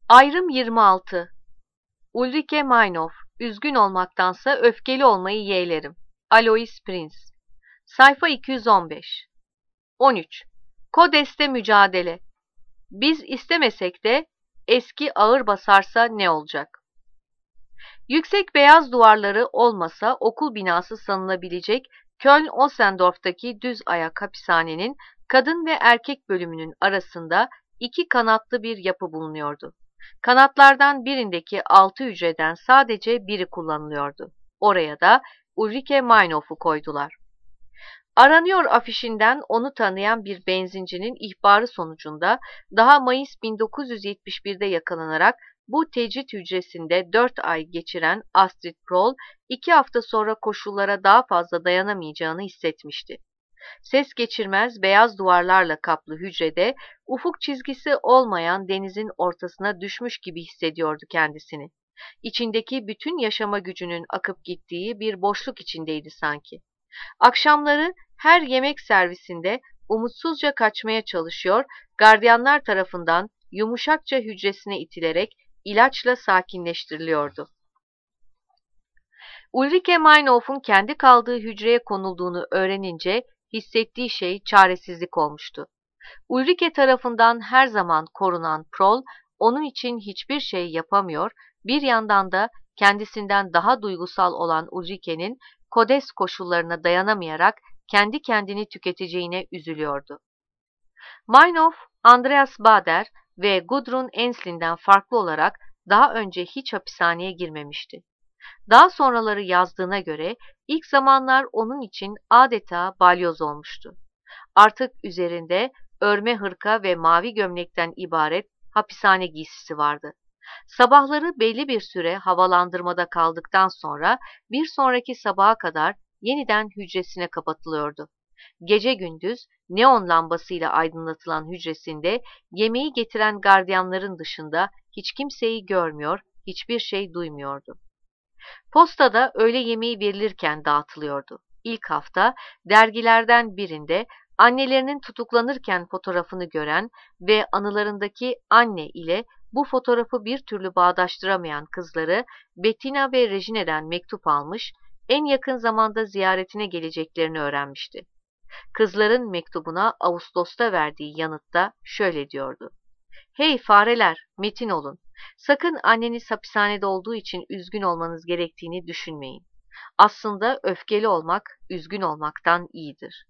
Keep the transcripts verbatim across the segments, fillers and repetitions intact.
Ayrım yirmi altı. Ulrike Meinhof, üzgün olmaktansa öfkeli olmayı yeğlerim. Alois Prince. Sayfa iki yüz on beş. on üç. Kodes'te mücadele. Biz istemesek de eski ağır basarsa ne olacak? Yüksek beyaz duvarları olmasa okul binası sanılabilecek Köln-Ossendorf'taki düz ayak hapishanenin kadın ve erkek bölümünün arasında iki kanatlı bir yapı bulunuyordu. Kanatlardan birindeki altı hücreden sadece biri kullanılıyordu. Oraya da Ulrike Meinhof'u koydular. Aranıyor afişinden onu tanıyan bir benzincinin ihbarı sonucunda daha Mayıs bin dokuz yüz yetmiş bir'de yakalanarak bu tecrit hücresinde dört ay geçiren Astrid Proll, iki hafta sonra koşullara daha fazla dayanamayacağını hissetmişti. Ses geçirmez beyaz duvarlarla kaplı hücrede ufuk çizgisi olmayan denizin ortasına düşmüş gibi hissediyordu kendisini. İçindeki bütün yaşama gücünün akıp gittiği bir boşluk içindeydi sanki. Akşamları her yemek servisinde umutsuzca kaçmaya çalışıyor, gardiyanlar tarafından yumuşakça hücresine itilerek ilaçla sakinleştiriliyordu. Ulrike Meinhof'un kendi kaldığı hücreye konulduğunu öğrenince hissettiği şey çaresizlik olmuştu. Ulrike tarafından her zaman korunan Proll, onun için hiçbir şey yapamıyor, bir yandan da kendisinden daha duygusal olan Ulrike'nin Kodes koşullarına dayanamayarak kendi kendini tüketeceğine üzülüyordu. Meinhof, Andreas Baader ve Gudrun Enslin'den farklı olarak daha önce hiç hapishaneye girmemişti. Daha sonraları yazdığına göre ilk zamanlar onun için adeta balyoz olmuştu. Artık üzerinde örme hırka ve mavi gömlekten ibaret hapishane giysisi vardı. Sabahları belli bir süre havalandırmada kaldıktan sonra bir sonraki sabaha kadar yeniden hücresine kapatılıyordu. Gece gündüz neon lambasıyla aydınlatılan hücresinde yemeği getiren gardiyanların dışında hiç kimseyi görmüyor, hiçbir şey duymuyordu. Postada öğle yemeği verilirken dağıtılıyordu. İlk hafta dergilerden birinde annelerinin tutuklanırken fotoğrafını gören ve anılarındaki anne ile bu fotoğrafı bir türlü bağdaştıramayan kızları Bettina ve Regine'den mektup almış, en yakın zamanda ziyaretine geleceklerini öğrenmişti. Kızların mektubuna Ağustos'ta verdiği yanıtta şöyle diyordu: "Hey fareler, metin olun. Sakın anneniz hapishanede olduğu için üzgün olmanız gerektiğini düşünmeyin. Aslında öfkeli olmak, üzgün olmaktan iyidir.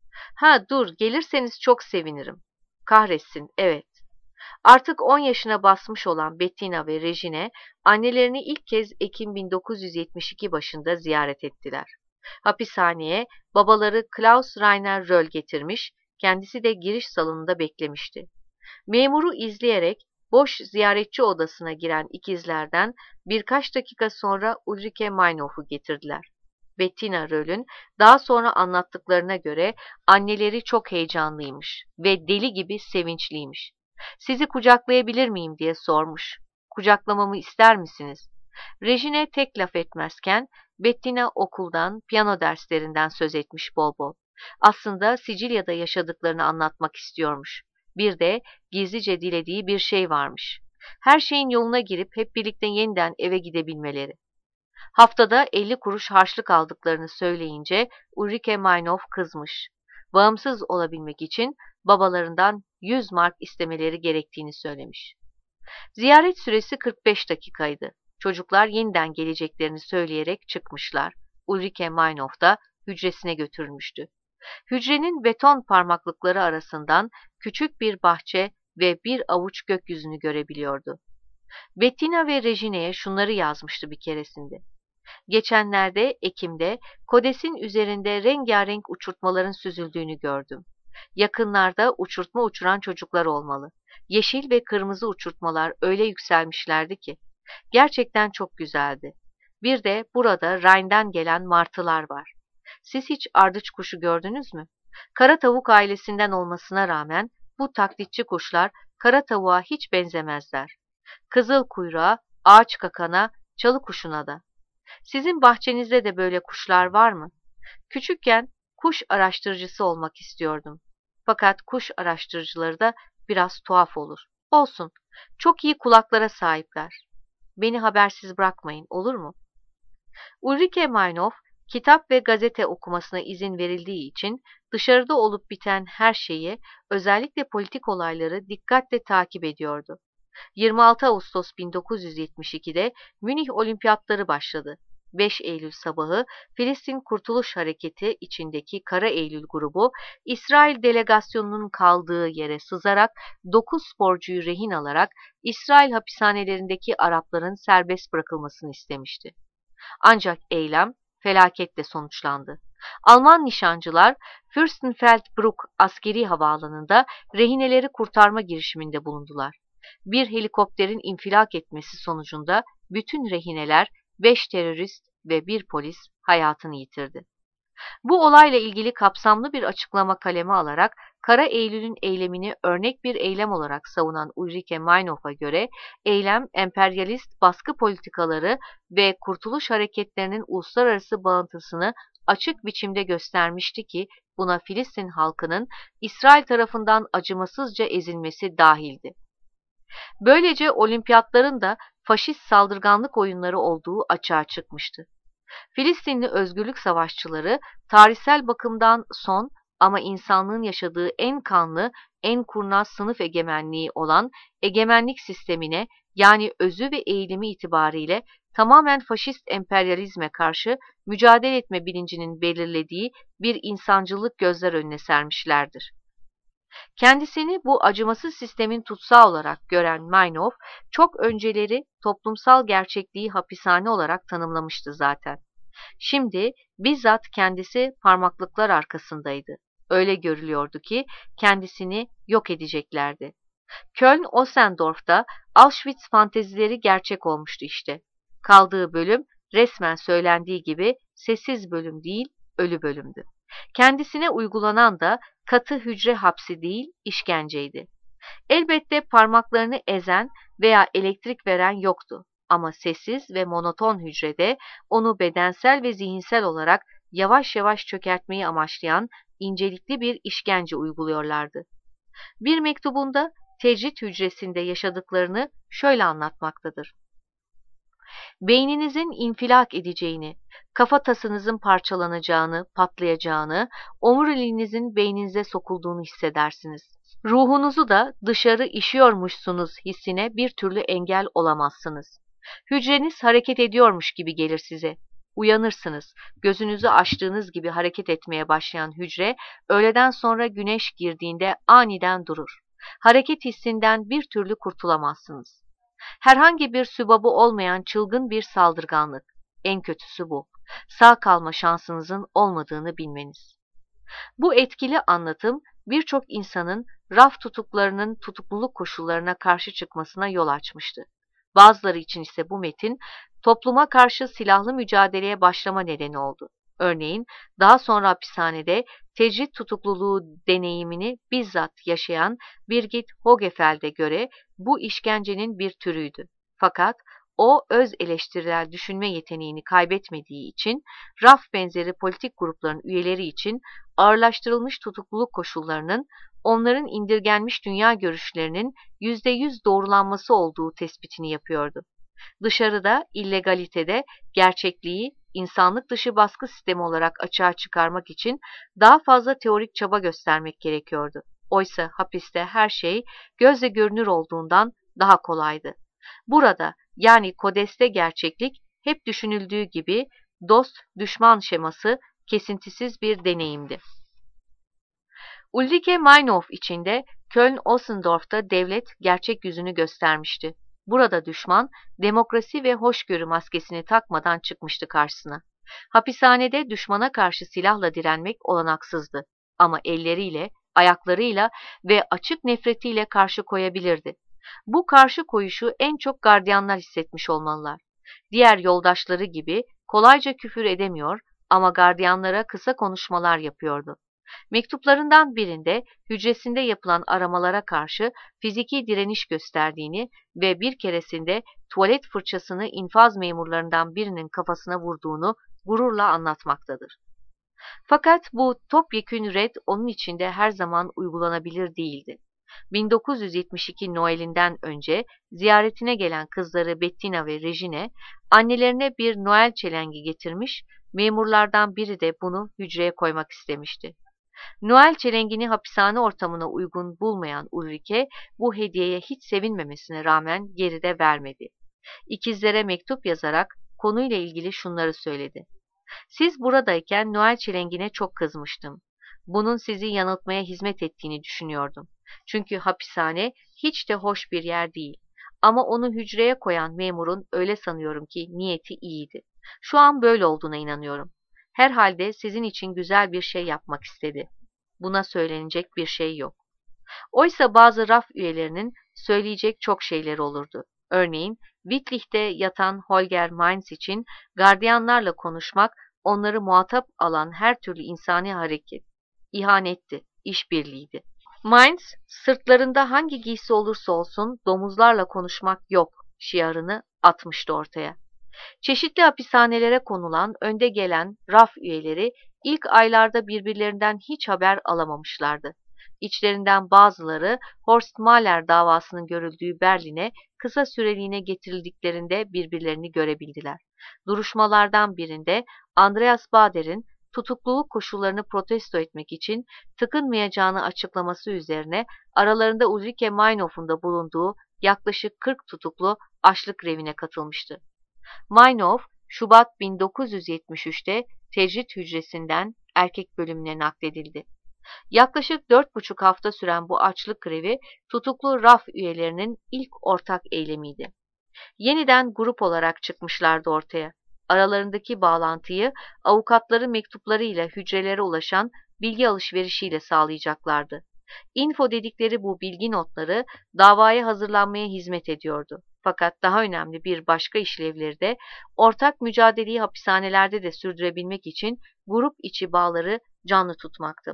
Ha dur, gelirseniz çok sevinirim. Kahretsin, evet." Artık on yaşına basmış olan Bettina ve Regine, annelerini ilk kez Ekim bin dokuz yüz yetmiş iki başında ziyaret ettiler. Hapishaneye babaları Klaus Rainer Röll getirmiş, kendisi de giriş salonunda beklemişti. Memuru izleyerek boş ziyaretçi odasına giren ikizlerden birkaç dakika sonra Ulrike Meinhof'u getirdiler. Bettina Röll'ün daha sonra anlattıklarına göre anneleri çok heyecanlıymış ve deli gibi sevinçliymiş. "Sizi kucaklayabilir miyim?" diye sormuş. "Kucaklamamı ister misiniz?" Regine tek laf etmezken Bettina okuldan, piyano derslerinden söz etmiş bol bol. Aslında Sicilya'da yaşadıklarını anlatmak istiyormuş. Bir de gizlice dilediği bir şey varmış: her şeyin yoluna girip hep birlikte yeniden eve gidebilmeleri. Haftada elli kuruş harçlık aldıklarını söyleyince Ulrike Meinhof kızmış. Bağımsız olabilmek için babalarından yüz mark istemeleri gerektiğini söylemiş. Ziyaret süresi kırk beş dakikaydı. Çocuklar yeniden geleceklerini söyleyerek çıkmışlar. Ulrike Meinhof da hücresine götürülmüştü. Hücrenin beton parmaklıkları arasından küçük bir bahçe ve bir avuç gökyüzünü görebiliyordu. Bettina ve Regine'ye şunları yazmıştı bir keresinde: "Geçenlerde Ekim'de Kodes'in üzerinde rengarenk uçurtmaların süzüldüğünü gördüm. Yakınlarda uçurtma uçuran çocuklar olmalı. Yeşil ve kırmızı uçurtmalar öyle yükselmişlerdi ki. Gerçekten çok güzeldi. Bir de burada Rhine'den gelen martılar var. Siz hiç ardıç kuşu gördünüz mü? Kara tavuk ailesinden olmasına rağmen bu taklitçi kuşlar kara tavuğa hiç benzemezler. Kızıl kuyruğa, ağaç kakana, çalı kuşuna da. Sizin bahçenizde de böyle kuşlar var mı? Küçükken kuş araştırıcısı olmak istiyordum. Fakat kuş araştırıcıları da biraz tuhaf olur. Olsun, çok iyi kulaklara sahipler. Beni habersiz bırakmayın, olur mu? Ulrike Meinhof, kitap ve gazete okumasına izin verildiği için dışarıda olup biten her şeyi, özellikle politik olayları dikkatle takip ediyordu. yirmi altı Ağustos bin dokuz yüz yetmiş ikide Münih Olimpiyatları başladı. beş Eylül sabahı Filistin Kurtuluş Hareketi içindeki Kara Eylül grubu, İsrail delegasyonunun kaldığı yere sızarak dokuz sporcuyu rehin alarak İsrail hapishanelerindeki Arapların serbest bırakılmasını istemişti. Ancak eylem felaketle sonuçlandı. Alman nişancılar Fürstenfeldbruck askeri havaalanında rehineleri kurtarma girişiminde bulundular. Bir helikopterin infilak etmesi sonucunda bütün rehineler, beş terörist ve bir polis hayatını yitirdi. Bu olayla ilgili kapsamlı bir açıklama kaleme alarak Kara Eylül'ün eylemini örnek bir eylem olarak savunan Ulrike Meinhof'a göre eylem emperyalist baskı politikaları ve kurtuluş hareketlerinin uluslararası bağıntısını açık biçimde göstermişti ki buna Filistin halkının İsrail tarafından acımasızca ezilmesi dahildi. Böylece olimpiyatların da faşist saldırganlık oyunları olduğu açığa çıkmıştı. Filistinli özgürlük savaşçıları tarihsel bakımdan son ama insanlığın yaşadığı en kanlı, en kurnaz sınıf egemenliği olan egemenlik sistemine, yani özü ve eğilimi itibariyle tamamen faşist emperyalizme karşı mücadele etme bilincinin belirlediği bir insancılık gözler önüne sermişlerdir. Kendisini bu acımasız sistemin tutsağı olarak gören Meinhof, çok önceleri toplumsal gerçekliği hapishane olarak tanımlamıştı zaten. Şimdi bizzat kendisi parmaklıklar arkasındaydı. Öyle görülüyordu ki kendisini yok edeceklerdi. Köln-Ossendorf'ta Auschwitz fantezileri gerçek olmuştu işte. Kaldığı bölüm resmen söylendiği gibi sessiz bölüm değil, ölü bölümdü. Kendisine uygulanan da katı hücre hapsi değil, işkenceydi. Elbette parmaklarını ezen veya elektrik veren yoktu. Ama sessiz ve monoton hücrede onu bedensel ve zihinsel olarak yavaş yavaş çökertmeyi amaçlayan incelikli bir işkence uyguluyorlardı. Bir mektubunda tecrit hücresinde yaşadıklarını şöyle anlatmaktadır. Beyninizin infilak edeceğini, kafatasınızın parçalanacağını, patlayacağını, omuriliğinizin beyninize sokulduğunu hissedersiniz. Ruhunuzu da dışarı işiyormuşsunuz hissine bir türlü engel olamazsınız. Hücreniz hareket ediyormuş gibi gelir size. Uyanırsınız. Gözünüzü açtığınız gibi hareket etmeye başlayan hücre, öğleden sonra güneş girdiğinde aniden durur. Hareket hissinden bir türlü kurtulamazsınız. Herhangi bir sübabı olmayan çılgın bir saldırganlık. En kötüsü bu. Sağ kalma şansınızın olmadığını bilmeniz. Bu etkili anlatım birçok insanın raf tutuklarının tutukluluk koşullarına karşı çıkmasına yol açmıştı. Bazıları için ise bu metin topluma karşı silahlı mücadeleye başlama nedeni oldu. Örneğin daha sonra hapishanede tecrit tutukluluğu deneyimini bizzat yaşayan Birgit Hogefeld'e göre bu işkencenin bir türüydü. Fakat o öz eleştirel düşünme yeteneğini kaybetmediği için raf benzeri politik grupların üyeleri için ağırlaştırılmış tutukluluk koşullarının onların indirgenmiş dünya görüşlerinin yüzde yüz doğrulanması olduğu tespitini yapıyordu. Dışarıda, illegalitede gerçekliği insanlık dışı baskı sistemi olarak açığa çıkarmak için daha fazla teorik çaba göstermek gerekiyordu. Oysa hapiste her şey gözle görünür olduğundan daha kolaydı. Burada, yani Kodes'te gerçeklik hep düşünüldüğü gibi dost-düşman şeması kesintisiz bir deneyimdi. Ulrike Meinhof içinde Köln-Ossendorf'ta devlet gerçek yüzünü göstermişti. Burada düşman, demokrasi ve hoşgörü maskesini takmadan çıkmıştı karşısına. Hapishanede düşmana karşı silahla direnmek olanaksızdı. Ama elleriyle, ayaklarıyla ve açık nefretiyle karşı koyabilirdi. Bu karşı koyuşu en çok gardiyanlar hissetmiş olmalılar. Diğer yoldaşları gibi kolayca küfür edemiyor ama gardiyanlara kısa konuşmalar yapıyordu. Mektuplarından birinde hücresinde yapılan aramalara karşı fiziki direniş gösterdiğini ve bir keresinde tuvalet fırçasını infaz memurlarından birinin kafasına vurduğunu gururla anlatmaktadır. Fakat bu topyekün red onun içinde her zaman uygulanabilir değildi. bin dokuz yüz yetmiş iki Noel'inden önce ziyaretine gelen kızları Bettina ve Regine, annelerine bir Noel çelengi getirmiş, memurlardan biri de bunu hücreye koymak istemişti. Noel çelengini hapishane ortamına uygun bulmayan Ulrike, bu hediyeye hiç sevinmemesine rağmen geri de vermedi. İkizlere mektup yazarak konuyla ilgili şunları söyledi. Siz buradayken Noel çelengine çok kızmıştım. Bunun sizi yanıltmaya hizmet ettiğini düşünüyordum. Çünkü hapishane hiç de hoş bir yer değil. Ama onu hücreye koyan memurun öyle sanıyorum ki niyeti iyiydi. Şu an böyle olduğuna inanıyorum. Herhalde sizin için güzel bir şey yapmak istedi. Buna söylenecek bir şey yok. Oysa bazı raf üyelerinin söyleyecek çok şeyleri olurdu. Örneğin Wittlich'te yatan Holger Mainz için gardiyanlarla konuşmak onları muhatap alan her türlü insani hareket, ihanetti, işbirliğiydi. Mainz, sırtlarında hangi giysi olursa olsun domuzlarla konuşmak yok şiarını atmıştı ortaya. Çeşitli hapishanelere konulan önde gelen raf üyeleri ilk aylarda birbirlerinden hiç haber alamamışlardı. İçlerinden bazıları Horst Mahler davasının görüldüğü Berlin'e kısa süreliğine getirildiklerinde birbirlerini görebildiler. Duruşmalardan birinde Andreas Bader'in tutukluluk koşullarını protesto etmek için tıkınmayacağını açıklaması üzerine aralarında Ulrike Meinhof'un da bulunduğu yaklaşık kırk tutuklu açlık grevine katılmıştı. Meinhof, Şubat bin dokuz yüz yetmiş üç'te tecrit hücresinden erkek bölümüne nakledildi. Yaklaşık dört buçuk hafta süren bu açlık grevi tutuklu raf üyelerinin ilk ortak eylemiydi. Yeniden grup olarak çıkmışlardı ortaya. Aralarındaki bağlantıyı avukatları mektuplarıyla hücrelere ulaşan bilgi alışverişiyle sağlayacaklardı. Info dedikleri bu bilgi notları davaya hazırlanmaya hizmet ediyordu. Fakat daha önemli bir başka işlevleri de ortak mücadeleyi hapishanelerde de sürdürebilmek için grup içi bağları canlı tutmaktı.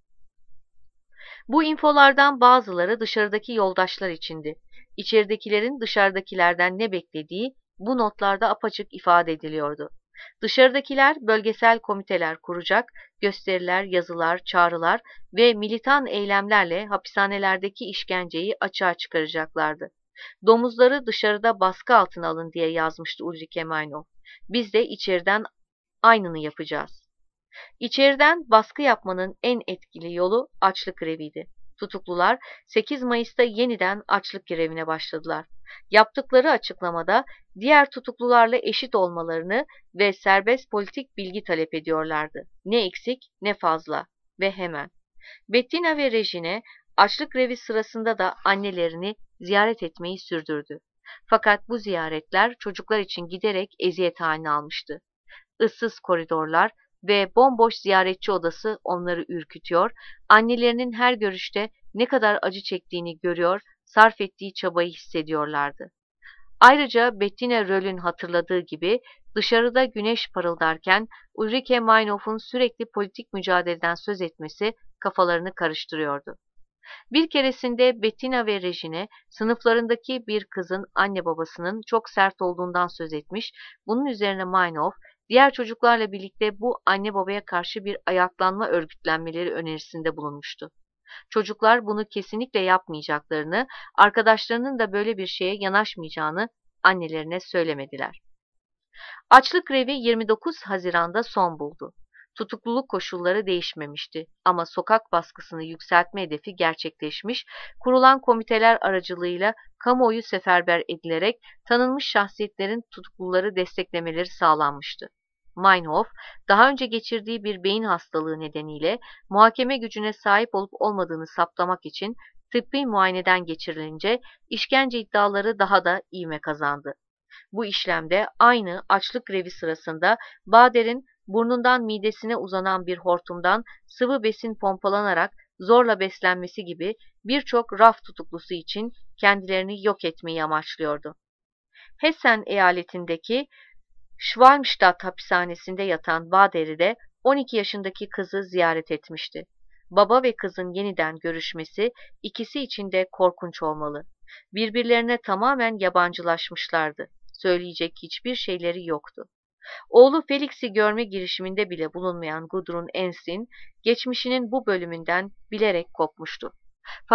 Bu infolardan bazıları dışarıdaki yoldaşlar içindi. İçeridekilerin dışarıdakilerden ne beklediği bu notlarda apaçık ifade ediliyordu. Dışarıdakiler bölgesel komiteler kuracak, gösteriler, yazılar, çağrılar ve militan eylemlerle hapishanelerdeki işkenceyi açığa çıkaracaklardı. Domuzları dışarıda baskı altına alın diye yazmıştı Ulrike Meinhof. Biz de içeriden aynını yapacağız. İçeriden baskı yapmanın en etkili yolu açlık greviydi. Tutuklular sekiz Mayıs'ta yeniden açlık grevine başladılar. Yaptıkları açıklamada diğer tutuklularla eşit olmalarını ve serbest politik bilgi talep ediyorlardı. Ne eksik ne fazla ve hemen. Bettina ve Regine açlık grevi sırasında da annelerini ziyaret etmeyi sürdürdü. Fakat bu ziyaretler çocuklar için giderek eziyet haline almıştı. Issız koridorlar ve bomboş ziyaretçi odası onları ürkütüyor, annelerinin her görüşte ne kadar acı çektiğini görüyor, sarf ettiği çabayı hissediyorlardı. Ayrıca Bettina Röll'ün hatırladığı gibi dışarıda güneş parıldarken Ulrike Meinhof'un sürekli politik mücadeleden söz etmesi kafalarını karıştırıyordu. Bir keresinde Bettina ve Regine sınıflarındaki bir kızın anne babasının çok sert olduğundan söz etmiş, bunun üzerine Meinhof, diğer çocuklarla birlikte bu anne babaya karşı bir ayaklanma örgütlenmeleri önerisinde bulunmuştu. Çocuklar bunu kesinlikle yapmayacaklarını, arkadaşlarının da böyle bir şeye yanaşmayacağını annelerine söylemediler. Açlık grevi yirmi dokuz Haziran'da son buldu. Tutukluluk koşulları değişmemişti ama sokak baskısını yükseltme hedefi gerçekleşmiş, kurulan komiteler aracılığıyla kamuoyu seferber edilerek tanınmış şahsiyetlerin tutukluları desteklemeleri sağlanmıştı. Meinhof, daha önce geçirdiği bir beyin hastalığı nedeniyle muhakeme gücüne sahip olup olmadığını saptamak için tıbbi muayeneden geçirilince işkence iddiaları daha da ivme kazandı. Bu işlemde aynı açlık grevi sırasında Bader'in burnundan midesine uzanan bir hortumdan sıvı besin pompalanarak zorla beslenmesi gibi birçok raf tutuklusu için kendilerini yok etmeyi amaçlıyordu. Hessen eyaletindeki Schwalmstadt hapishanesinde yatan Bader'i de on iki yaşındaki kızı ziyaret etmişti. Baba ve kızın yeniden görüşmesi ikisi için de korkunç olmalı. Birbirlerine tamamen yabancılaşmışlardı. Söyleyecek hiçbir şeyleri yoktu. Oğlu Felix'i görme girişiminde bile bulunmayan Gudrun Ensslin, geçmişinin bu bölümünden bilerek kopmuştu. Fakat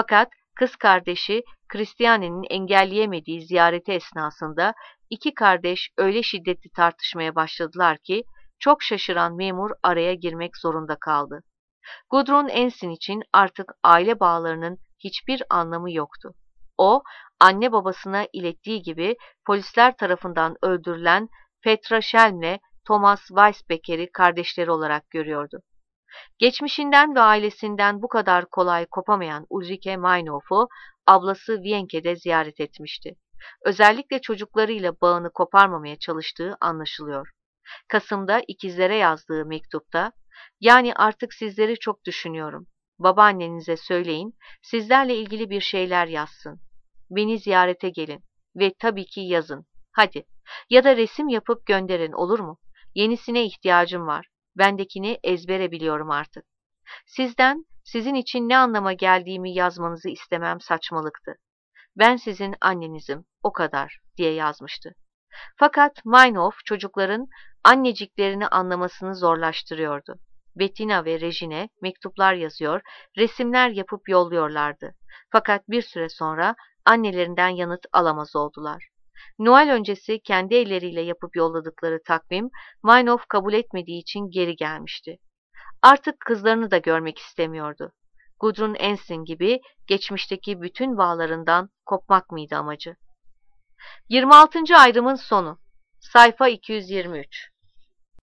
Kız kardeşi Christiane'nin engelleyemediği ziyareti esnasında iki kardeş öyle şiddetli tartışmaya başladılar ki çok şaşıran memur araya girmek zorunda kaldı. Gudrun Ensign için artık aile bağlarının hiçbir anlamı yoktu. O, anne babasına ilettiği gibi polisler tarafından öldürülen Petra Schelm'le Thomas Weisbecker'i kardeşleri olarak görüyordu. Geçmişinden ve ailesinden bu kadar kolay kopamayan Ulrike Meinhof'u ablası Wienke'de ziyaret etmişti. Özellikle çocuklarıyla bağını koparmamaya çalıştığı anlaşılıyor. Kasım'da ikizlere yazdığı mektupta, "Yani artık sizleri çok düşünüyorum. Babaannenize söyleyin, sizlerle ilgili bir şeyler yazsın. Beni ziyarete gelin ve tabii ki yazın. Hadi. Ya da resim yapıp gönderin, olur mu? Yenisine ihtiyacım var. Bendekini ezbere biliyorum artık. Sizden, sizin için ne anlama geldiğimi yazmanızı istemem saçmalıktı. Ben sizin annenizim, o kadar," diye yazmıştı. Fakat Meinhof çocukların anneciklerini anlamasını zorlaştırıyordu. Bettina ve Regine mektuplar yazıyor, resimler yapıp yolluyorlardı. Fakat bir süre sonra annelerinden yanıt alamaz oldular. Noel öncesi kendi elleriyle yapıp yolladıkları takvim Meinhof kabul etmediği için geri gelmişti. Artık kızlarını da görmek istemiyordu. Gudrun Ensign gibi geçmişteki bütün bağlarından kopmak mıydı amacı? yirmi altıncı ayrımın sonu. Sayfa iki yüz yirmi üç.